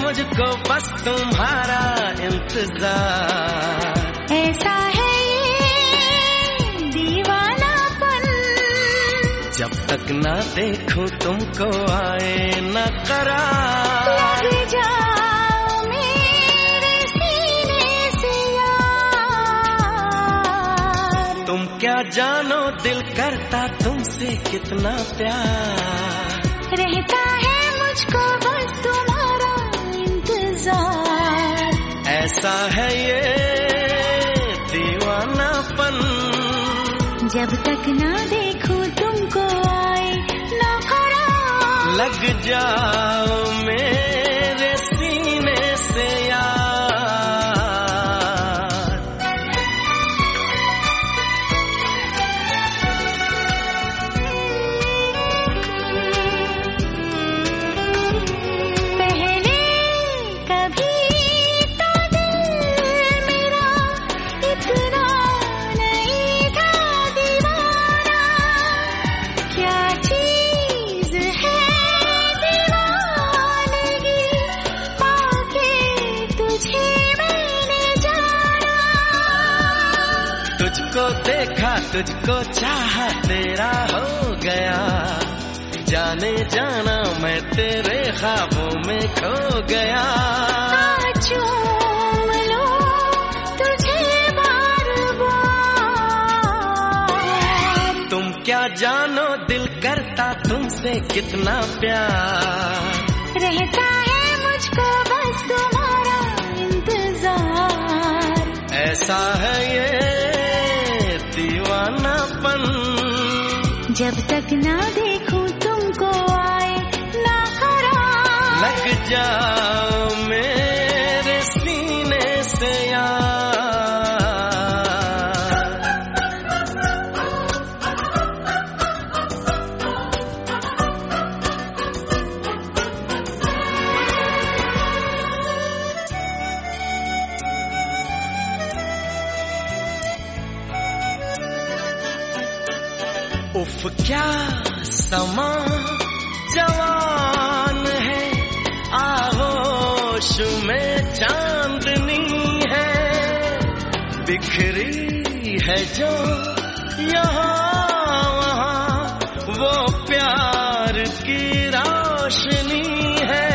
मुझको बस तुम्हारा इंतजार। ऐसा है ये दीवानापन, जब तक ना देखूं तुमको आए न करार। लग जाओ मेरे सीने से यार। तुम क्या जानो दिल करता तुमसे कितना प्यार। रहता है मुझको बस तुम्हारा इंतजार। ऐसा है ये दीवानापन, जब तक ना देखूं तुमको आए ना करार। लग जाओ मेरे सीने से यार। पहले कभी तो दिल मेरा इतना नहीं था दीवाना। क्या चीज है दीवानगी, पाके तुझे मैंने जाना। तुझको देखा तुझको चाहा तेरा हो गया। जाने जाना मैं तेरे ख्वाबों में खो गया। चूम लो तुझे बार बार। तुम क्या जानो दिल करता तुमसे कितना प्यार। रहता है मुझको बस तुम्हारा इंतजार। ऐसा है ये दीवानापन, जब तक ना देखूं तुमको आए ना करार। लग जाओ मेरे सीने से यार। उफ क्या समा जवान है, आगोश में चांदनी है। बिखरी है जो यहाँ वहाँ वो प्यार की रोशनी है।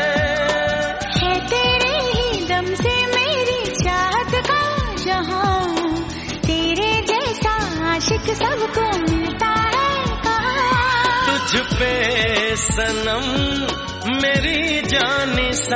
तेरे ही दम से मेरी चाहत का जहां, तेरे जैसा आशिक सबको मिलता है कहाँ। तुझ पे सनम मेरी जान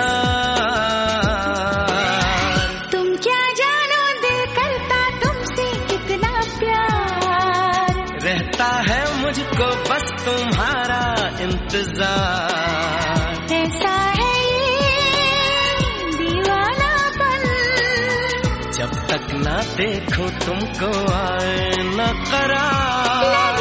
निसार। तुम क्या जानो दिल करता तुमसे कितना प्यार। रहता है मुझको बस तुम्हारा इंतजार। ऐसा है ये दीवानापन, जब तक ना देखो तुमको आए न करार।